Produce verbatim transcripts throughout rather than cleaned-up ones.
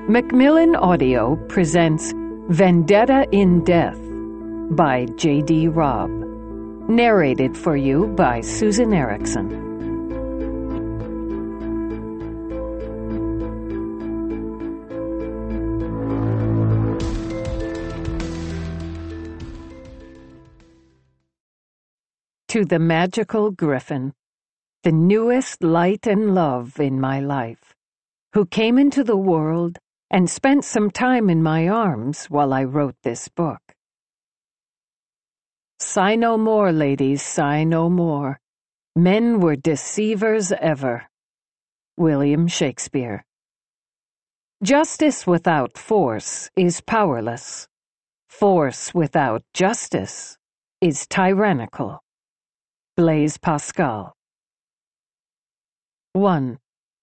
Macmillan Audio presents Vendetta in Death by J D Robb. Narrated for you by Susan Erickson. To the Magical Griffin, the newest light and love in my life, who came into the world and spent some time in my arms while I wrote this book. Sigh no more, ladies, sigh no more. Men were deceivers ever. William Shakespeare. Justice without force is powerless. Force without justice is tyrannical. Blaise Pascal. one.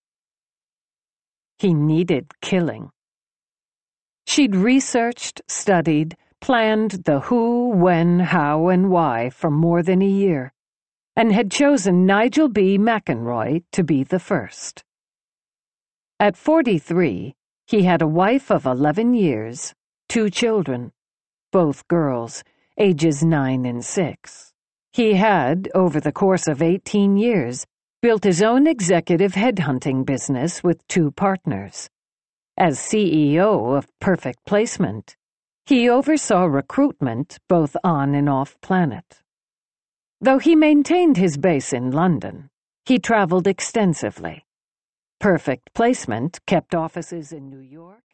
He needed killing. She'd researched, studied, planned the who, when, how, and why for more than a year, and had chosen Nigel B. McEnroy to be the first. At forty-three, he had a wife of eleven years, two children, both girls, ages nine and six. He had, over the course of eighteen years, built his own executive headhunting business with two partners. As C E O of Perfect Placement, he oversaw recruitment both on and off planet. Though he maintained his base in London, he traveled extensively. Perfect Placement kept offices in New York